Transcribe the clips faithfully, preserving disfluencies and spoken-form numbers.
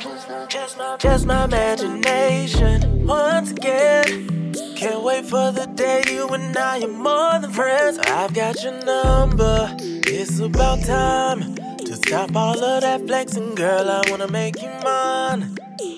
Just my, just my imagination. Once again, can't wait for the day you and I are more than friends. I've got your number. It's about time to stop all of that flexing, girl. I wanna make you mine.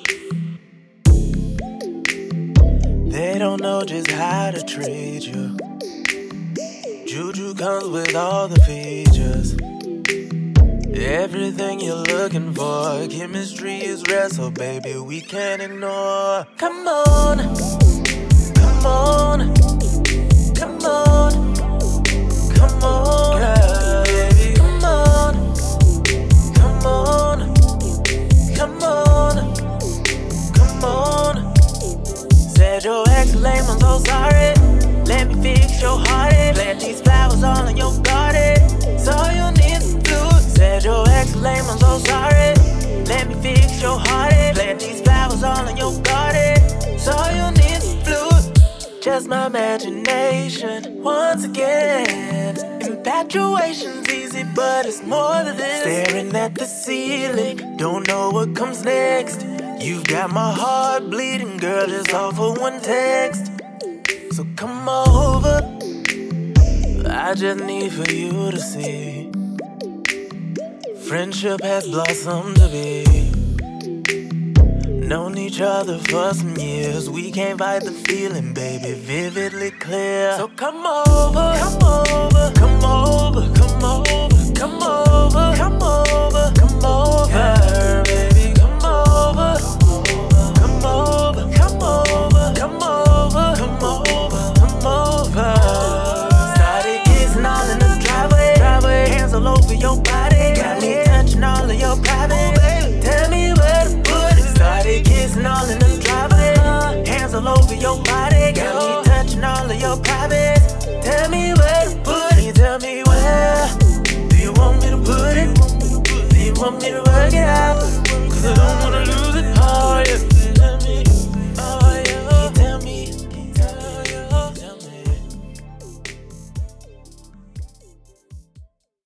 They don't know just how to treat you. Juju comes with all the features. Everything you're looking for. Chemistry is rare, so baby, we can't ignore. Come on, come on, come on, come on, girl, baby. Come on, come on, come on, come on. Said your ex lame, I'm so sorry. Let me fix your heartache. Plant these flowers all in your garden. So you need some fluid. Said your ex lame, I'm so sorry. Let me fix your heartache. Plant these flowers all in your garden. So you need some fluid. Just my imagination. Once again, infatuation's easy, but it's more than this. Staring at the ceiling, don't know what comes next. You've got my heart bleeding, girl, just all for one text. So come over, I just need for you to see. Friendship has blossomed to be. Known each other for some years. We can't fight the feeling, baby, vividly clear. So come over, come over, come over, come over, come over, come over, come over, baby, come over, come over, come over, come over, come over, come over. Started kissing all in the driveway, driveway, hands all over your body. Got me touching all of your private, baby. Tell me where to put it. Started kissing all in the driveway, hands all over your body. Got me touching all of your private. Tell me where to put it. Tell me where. Do you want me to put it? Do you want me to work it out? Cause I don't wanna lose.